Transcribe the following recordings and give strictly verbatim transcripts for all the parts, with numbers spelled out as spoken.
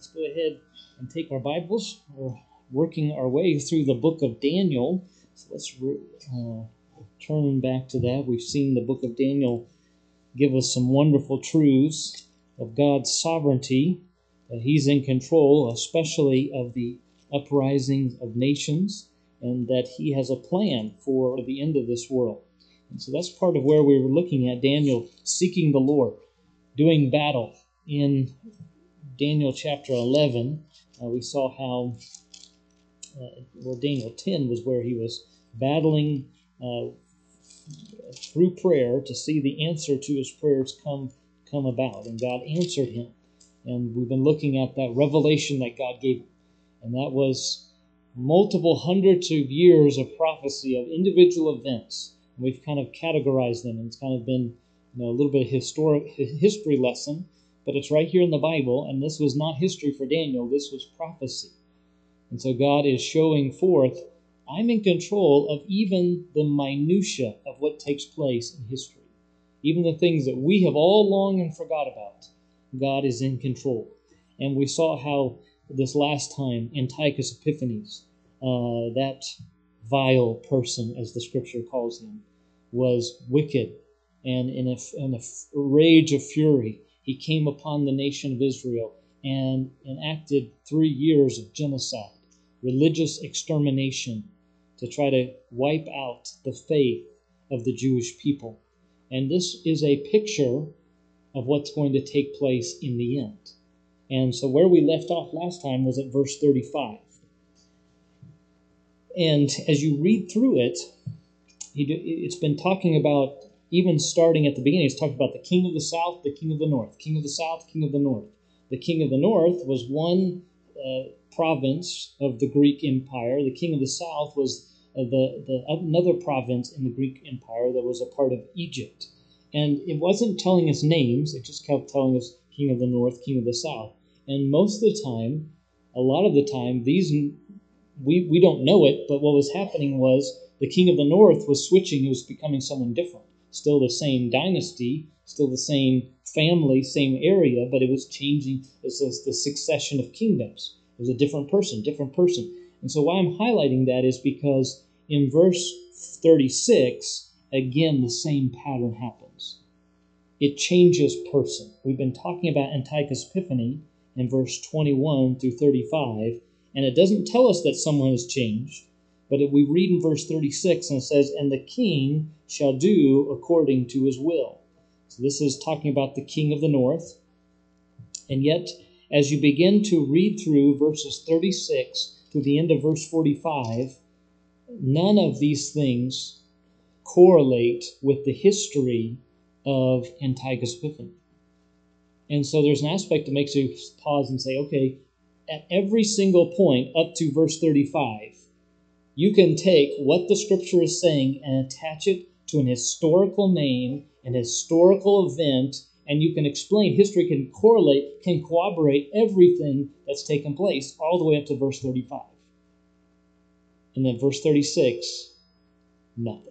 let's go ahead and take our Bibles. We're working our way through the book of Daniel. So let's uh, turn back to that. We've seen the book of Daniel give us some wonderful truths of God's sovereignty, that He's in control, especially of the uprisings of nations, and that He has a plan for the end of this world. And so that's part of where we were looking at Daniel seeking the Lord, doing battle. In Daniel chapter eleven, uh, we saw how, uh, well, Daniel ten was where he was battling uh, through prayer to see the answer to his prayers come come about, and God answered him. And we've been looking at that revelation that God gave him, and that was multiple hundreds of years of prophecy of individual events. And we've kind of categorized them, and it's kind of been, you know, a little bit of historic history lesson, but it's right here in the Bible, and this was not history for Daniel, this was prophecy. And so God is showing forth, I'm in control of even the minutia of what takes place in history. Even the things that we have all long and forgot about, God is in control. And we saw how this last time, Antiochus Epiphanes, uh, that vile person, as the scripture calls him, was wicked, and in a, in a rage of fury, he came upon the nation of Israel and enacted three years of genocide, religious extermination, to try to wipe out the faith of the Jewish people. And this is a picture of what's going to take place in the end. And so where we left off last time was at verse thirty-five. And as you read through it, it's been talking about, even starting at the beginning, it's talking about the king of the south, the king of the north, king of the south, king of the north. The king of the north was one uh, province of the Greek Empire. The king of the south was uh, the, the another province in the Greek Empire that was a part of Egypt. And it wasn't telling us names, it just kept telling us king of the north, king of the south. And most of the time, a lot of the time, these we, we don't know it, but what was happening was the king of the north was switching, he was becoming someone different. Still the same dynasty, still the same family, same area, but it was changing. It's the succession of kingdoms. It was a different person, different person. And so why I'm highlighting that is because in verse thirty-six, again, the same pattern happens. It changes person. We've been talking about Antiochus Epiphanes in verse twenty-one through thirty-five, and it doesn't tell us that someone has changed, but if we read in verse thirty-six, and it says, and the king shall do according to his will. So this is talking about the king of the north. And yet, as you begin to read through verses thirty-six to the end of verse forty-five, none of these things correlate with the history of Antiochus Epiphanes. And so there's an aspect that makes you pause and say, okay, at every single point up to verse thirty-five, you can take what the scripture is saying and attach it to an historical name, an historical event, and you can explain, history can correlate, can corroborate everything that's taken place all the way up to verse thirty-five. And then verse thirty-six, nothing.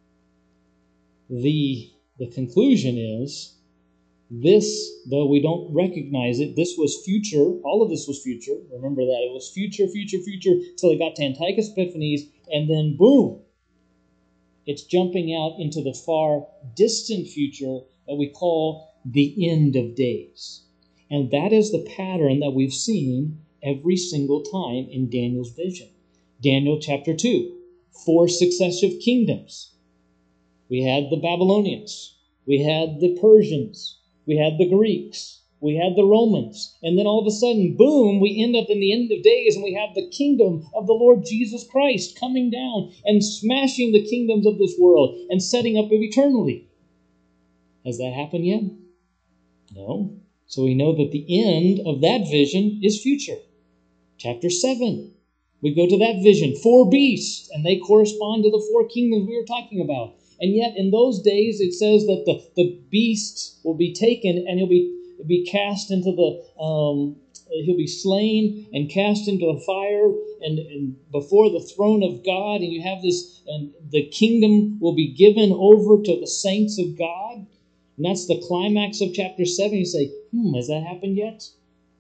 The, the conclusion is, this, though we don't recognize it, this was future, all of this was future, remember that, it was future, future, future, till it got to Antiochus Epiphanes, and then boom, it's jumping out into the far distant future that we call the end of days. And that is the pattern that we've seen every single time in Daniel's vision. Daniel chapter two, four successive kingdoms. We had the Babylonians, we had the Persians, we had the Greeks, we had the Romans, and then all of a sudden, boom, we end up in the end of days, and we have the kingdom of the Lord Jesus Christ coming down and smashing the kingdoms of this world and setting up of eternity. Has that happened yet? No. So we know that the end of that vision is future. Chapter seven, we go to that vision, four beasts, and they correspond to the four kingdoms we were talking about. And yet in those days it says that the, the beast will be taken and he'll be be cast into the um, he'll be slain and cast into the fire and, and before the throne of God, and you have this, and the kingdom will be given over to the saints of God. And that's the climax of chapter seven. You say, hmm, has that happened yet?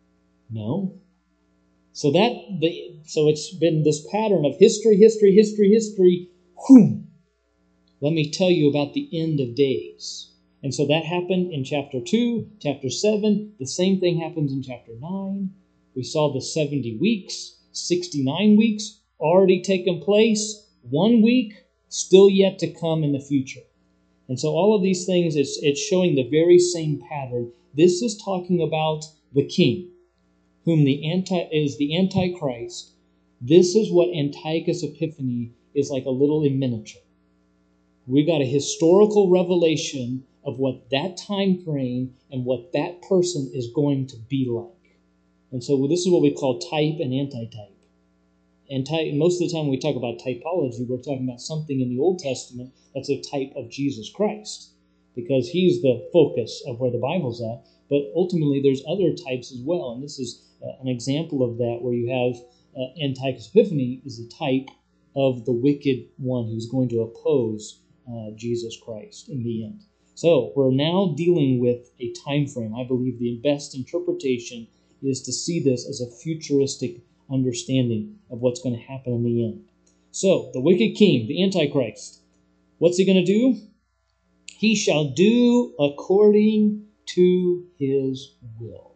No. So that the so it's been this pattern of history, history, history, history. Whew. Let me tell you about the end of days. And so that happened in chapter two, chapter seven. The same thing happens in chapter nine. We saw the seventy weeks, sixty-nine weeks already taken place. One week still yet to come in the future. And so all of these things, it's, it's showing the very same pattern. This is talking about the king, whom the anti is the Antichrist. This is what Antiochus Epiphanes is like a little in miniature. We got a historical revelation of what that time frame and what that person is going to be like. And so this is what we call type and antitype. And type, most of the time when we talk about typology, we're talking about something in the Old Testament that's a type of Jesus Christ, because he's the focus of where the Bible's at. But ultimately, there's other types as well. And this is uh, an example of that, where you have uh, Antiochus Epiphanes is a type of the wicked one who's going to oppose uh, Jesus Christ in the end. So we're now dealing with a time frame. I believe the best interpretation is to see this as a futuristic understanding of what's going to happen in the end. So, the wicked king, the Antichrist, what's he going to do? He shall do according to his will.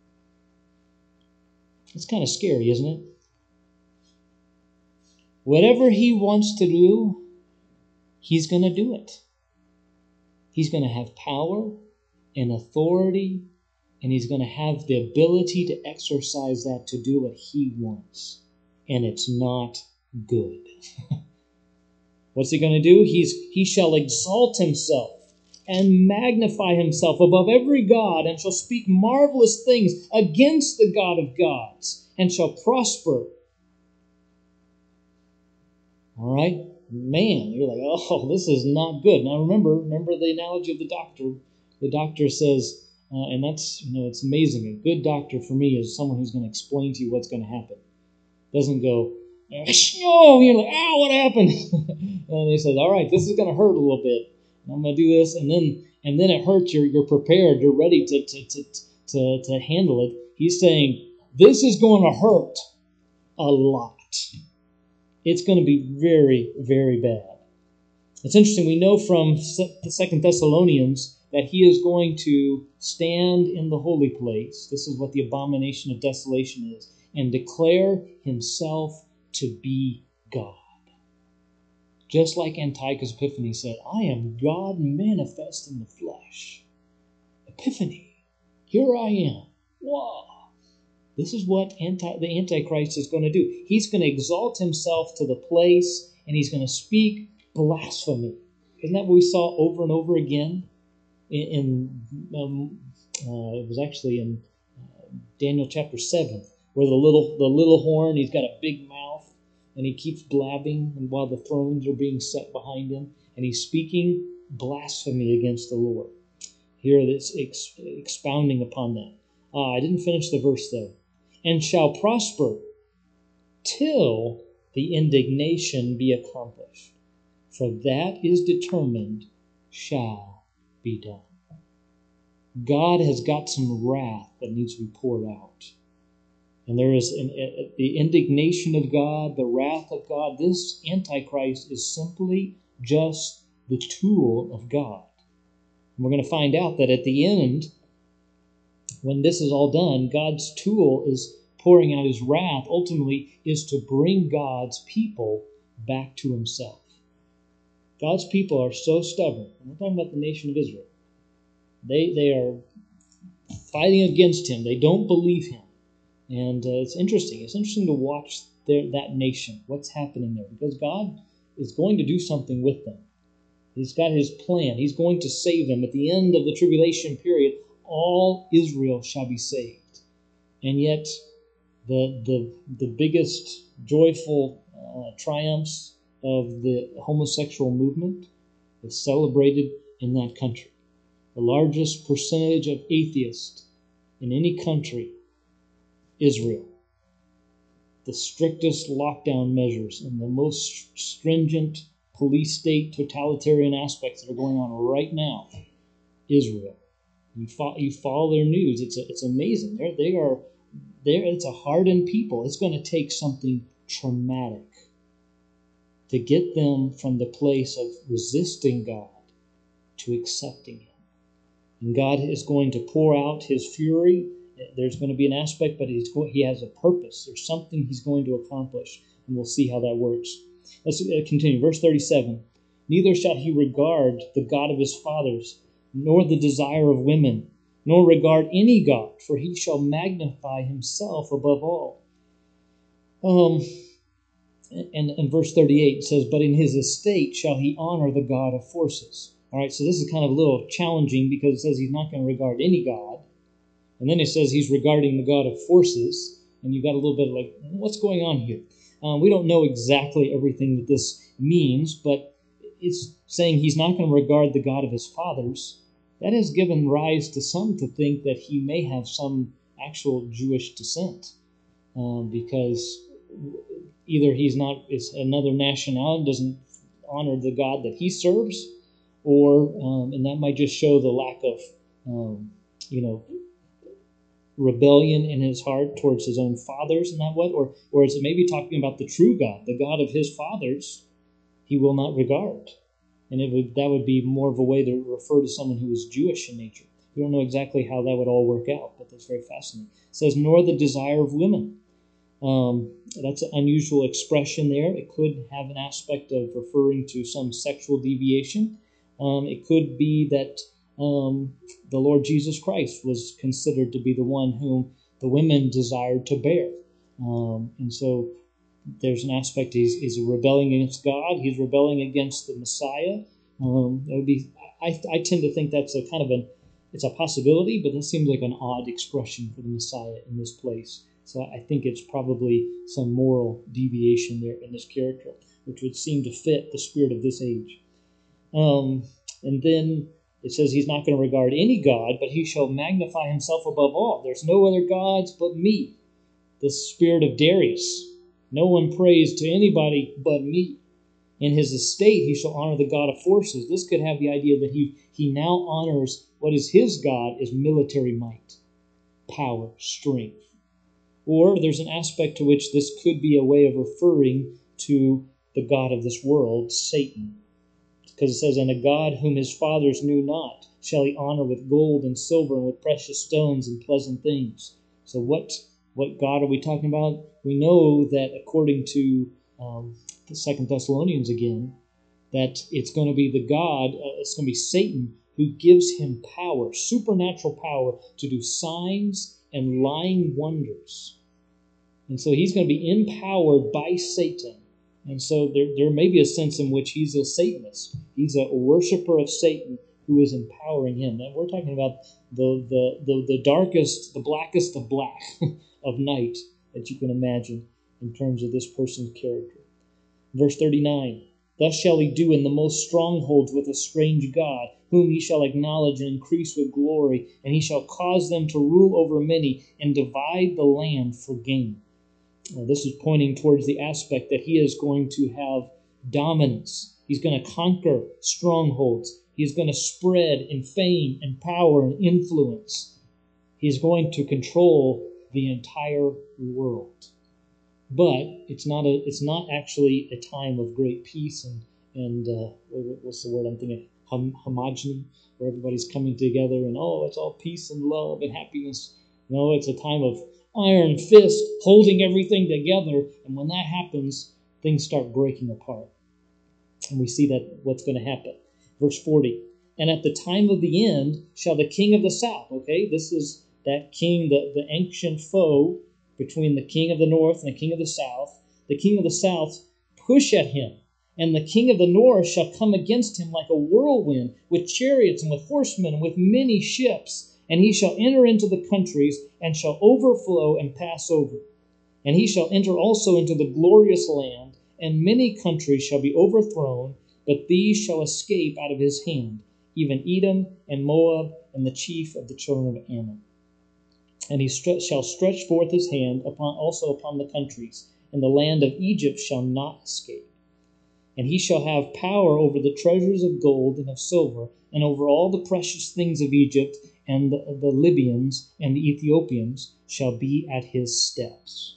It's kind of scary, isn't it? Whatever he wants to do, he's going to do it. He's going to have power and authority, and he's going to have the ability to exercise that to do what he wants. And it's not good. What's he going to do? He's He shall exalt himself and magnify himself above every god, and shall speak marvelous things against the God of gods, and shall prosper. All right? Man, you're like, oh, this is not good. Now remember, remember the analogy of the doctor. The doctor says, uh, and that's, you know, it's amazing. A good doctor for me is someone who's going to explain to you what's going to happen. Doesn't go, oh, you're like, ow, what happened? And he says, all right, this is going to hurt a little bit. I'm going to do this, and then and then it hurts. You're you're prepared. You're ready to to to to, to handle it. He's saying this is going to hurt a lot. It's going to be very, very bad. It's interesting. We know from the Second Thessalonians that he is going to stand in the holy place. This is what the abomination of desolation is, and declare himself to be God. Just like Antiochus Epiphanes said, I am God manifest in the flesh. Epiphany, here I am. Whoa. This is what anti, the Antichrist is going to do. He's going to exalt himself to the place, and he's going to speak blasphemy. Isn't that what we saw over and over again? In, in um, uh, it was actually in uh, Daniel chapter seven, where the little the little horn, he's got a big mouth, and he keeps blabbing, and while the thrones are being set behind him, and he's speaking blasphemy against the Lord. Here it's ex- expounding upon that. Ah, I didn't finish the verse though. And shall prosper till the indignation be accomplished. For that is determined shall be done. God has got some wrath that needs to be poured out. And there is an, a, the indignation of God, the wrath of God. This Antichrist is simply just the tool of God. And we're going to find out that at the end, when this is all done, God's tool is pouring out his wrath, ultimately, is to bring God's people back to himself. God's people are so stubborn. We're talking about the nation of Israel. They, they are fighting against him. They don't believe him. And uh, it's interesting. It's interesting to watch their, that nation, what's happening there, because God is going to do something with them. He's got his plan. He's going to save them. At the end of the tribulation period, all Israel shall be saved. And yet, the the, the biggest joyful uh, triumphs of the homosexual movement is celebrated in that country. The largest percentage of atheists in any country, Israel. The strictest lockdown measures and the most stringent police state totalitarian aspects that are going on right now, Israel. You follow, you follow their news. It's a, it's amazing. They're, they are there it's a hardened people. It's going to take something traumatic to get them from the place of resisting God to accepting Him. And God is going to pour out His fury. There's going to be an aspect, but he's going, He has a purpose. There's something He's going to accomplish, and we'll see how that works. Let's continue. Verse thirty-seven. Neither shall he regard the God of his fathers, nor the desire of women, nor regard any God, for he shall magnify himself above all. Um, and, and verse thirty-eight says, but in his estate shall he honor the God of forces. All right, so this is kind of a little challenging because it says he's not going to regard any God. And then it says he's regarding the God of forces. And you've got a little bit of like, what's going on here? Um, we don't know exactly everything that this means, but it's saying he's not going to regard the God of his fathers. That has given rise to some to think that he may have some actual Jewish descent, um, because either he's not, it's another nationality, doesn't honor the God that he serves, or, um, and that might just show the lack of, um, you know, rebellion in his heart towards his own fathers and that what, or, or is it maybe talking about the true God, the God of his fathers, he will not regard. And it would that would be more of a way to refer to someone who is Jewish in nature. We don't know exactly how that would all work out, but that's very fascinating. It says, nor the desire of women. Um, that's an unusual expression there. It could have an aspect of referring to some sexual deviation. Um, it could be that um, the Lord Jesus Christ was considered to be the one whom the women desired to bear. Um, and so there's an aspect, he's, he's rebelling against God, he's rebelling against the Messiah. Um, that would be, I, I tend to think that's a kind of an, it's a possibility, but that seems like an odd expression for the Messiah in this place. So I think it's probably some moral deviation there in this character, which would seem to fit the spirit of this age. Um, and then it says he's not going to regard any God, but he shall magnify himself above all. There's no other gods but me. The spirit of Darius. No one prays to anybody but me. In his estate he shall honor the God of forces. This could have the idea that he, he now honors what is his God is military might, power, strength. Or there's an aspect to which this could be a way of referring to the God of this world, Satan. Because it says, and a God whom his fathers knew not shall he honor with gold and silver and with precious stones and pleasant things. So what, what God are we talking about? We know that according to um, the Second Thessalonians again, that it's going to be the God, uh, it's going to be Satan who gives him power, supernatural power to do signs and lying wonders. And so he's going to be empowered by Satan. And so there, there may be a sense in which he's a Satanist. He's a worshiper of Satan who is empowering him. And we're talking about the, the, the, the darkest, the blackest of black of night that you can imagine in terms of this person's character. Verse thirty-nine, thus shall he do in the most strongholds with a strange God, whom he shall acknowledge and increase with glory, and he shall cause them to rule over many and divide the land for gain. Now, this is pointing towards the aspect that he is going to have dominance. He's going to conquer strongholds. He's going to spread in fame and power and influence. He's going to control the entire world. But it's not a. It's not actually a time of great peace and and uh, what's the word I'm thinking? Hom- homogeny, where everybody's coming together and oh, it's all peace and love and happiness. No, it's a time of iron fist holding everything together, and when that happens, things start breaking apart. And we see that what's going to happen. Verse forty, and at the time of the end shall the king of the south, okay, this is that king, the, the ancient foe between the king of the north and the king of the south, the king of the south push at him, and the king of the north shall come against him like a whirlwind, with chariots and with horsemen and with many ships. And he shall enter into the countries, and shall overflow and pass over. And he shall enter also into the glorious land, and many countries shall be overthrown, but these shall escape out of his hand, even Edom and Moab and the chief of the children of Ammon. And he stre- shall stretch forth his hand upon also upon the countries, and the land of Egypt shall not escape. And he shall have power over the treasures of gold and of silver, and over all the precious things of Egypt, and the, the Libyans and the Ethiopians shall be at his steps.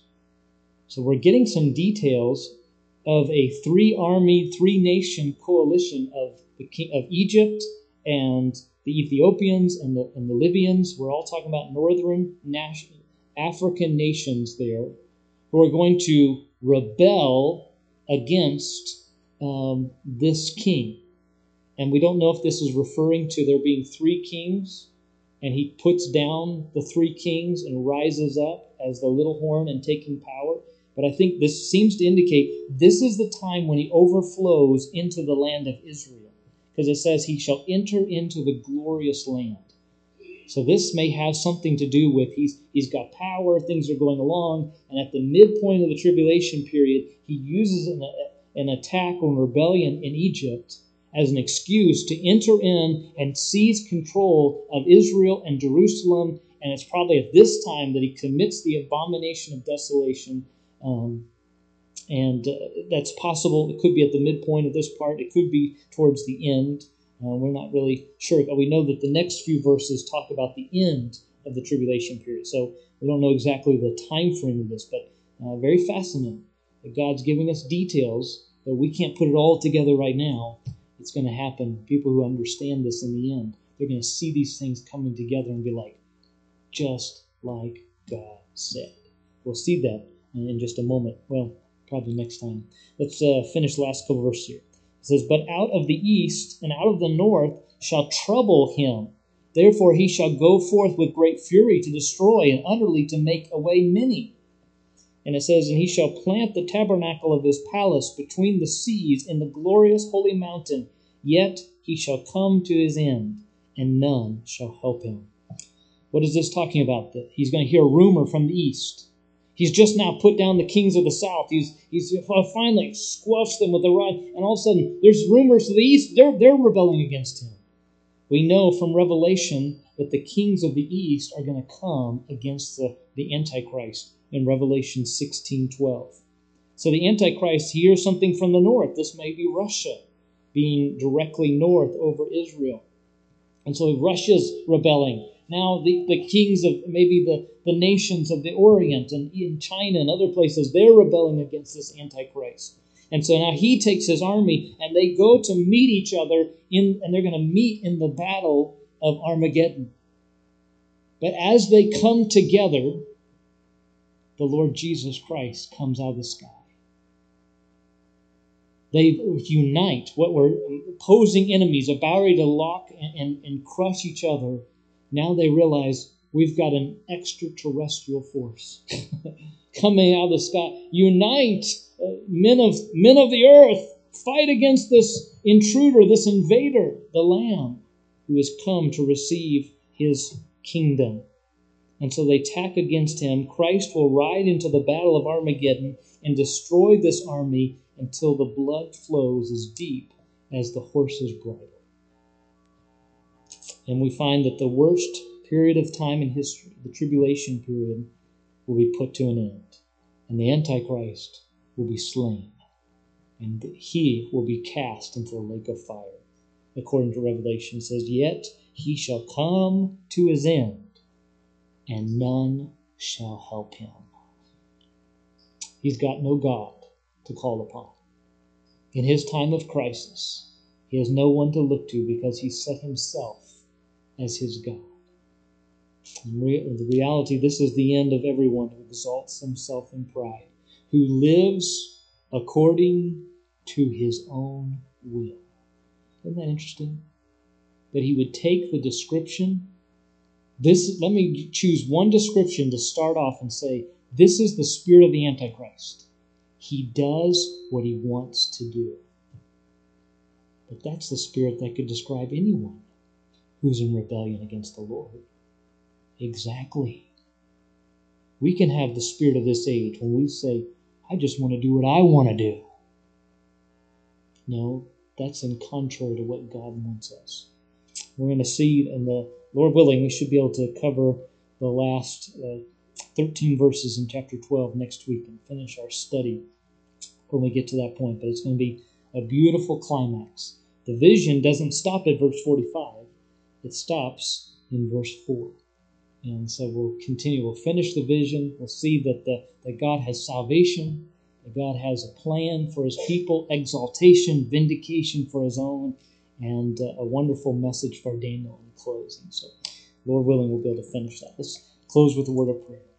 So we're getting some details of a three-army, three-nation coalition of the king of Egypt and the Ethiopians and the, and the Libyans. We're all talking about northern nation, African nations there who are going to rebel against um, this king. And we don't know if this is referring to there being three kings, and he puts down the three kings and rises up as the little horn and taking power. But I think this seems to indicate this is the time when he overflows into the land of Israel, because it says he shall enter into the glorious land. So this may have something to do with he's he's got power, things are going along, and at the midpoint of the tribulation period, he uses an, an attack or rebellion in Egypt as an excuse to enter in and seize control of Israel and Jerusalem. And it's probably at this time that he commits the abomination of desolation. Um, and uh, that's possible. It could be at the midpoint of this part. It could be towards the end. Uh, we're not really sure. We know that the next few verses talk about the end of the tribulation period. So we don't know exactly the time frame of this, but uh, very fascinating that God's giving us details that we can't put it all together right now. It's going to happen. People who understand this in the end, they're going to see these things coming together and be like, just like God said. We'll see that in just a moment. Well, probably next time. Let's uh, finish the last couple verses here. It says, but out of the east and out of the north shall trouble him. Therefore he shall go forth with great fury to destroy and utterly to make away many. And it says, and he shall plant the tabernacle of his palace between the seas in the glorious holy mountain. Yet he shall come to his end, and none shall help him. What is this talking about? That he's going to hear a rumor from the east. He's just now put down the kings of the south. He's he's finally squashed them with a rod. And all of a sudden, there's rumors to the east. They're, they're rebelling against him. We know from Revelation that the kings of the east are going to come against the, the Antichrist in Revelation sixteen twelve. So the Antichrist hears something from the north. This may be Russia being directly north over Israel. And so Russia's rebelling. Now the, the kings of maybe the, the nations of the Orient and in China and other places, they're rebelling against this Antichrist. And so now he takes his army and they go to meet each other in, and they're going to meet in the battle of Armageddon. But as they come together, the Lord Jesus Christ comes out of the sky. They unite what were opposing enemies, about ready to lock and, and, and crush each other. Now they realize we've got an extraterrestrial force coming out of the sky. Unite, uh, men of men of the earth, fight against this intruder, this invader, the Lamb, who has come to receive his kingdom. And so they tack against him. Christ will ride into the battle of Armageddon and destroy this army until the blood flows as deep as the horse's bridle. And we find that the worst period of time in history, the tribulation period, will be put to an end. And the Antichrist will be slain. And he will be cast into the lake of fire. According to Revelation, it says, yet he shall come to his end, and none shall help him. He's got no God to call upon. In his time of crisis, he has no one to look to because he set himself as his God. In re- the reality, this is the end of everyone who exalts himself in pride, who lives according to his own will. Isn't that interesting? That he would take the description. This, let me choose one description to start off and say, this is the spirit of the Antichrist. He does what he wants to do. But that's the spirit that could describe anyone who's in rebellion against the Lord. Exactly. We can have the spirit of this age when we say, I just want to do what I want to do. No, that's in contrary to what God wants us. We're going to see, and the Lord willing, we should be able to cover the last uh, thirteen verses in chapter twelve next week and finish our study when we get to that point. But it's going to be a beautiful climax. The vision doesn't stop at verse forty-five. It stops in verse four. And so we'll continue. We'll finish the vision. We'll see that, the, that God has salvation, that God has a plan for his people, exaltation, vindication for his own, and uh, a wonderful message for Daniel in closing. So, Lord willing, we'll be able to finish that. Let's close with a word of prayer.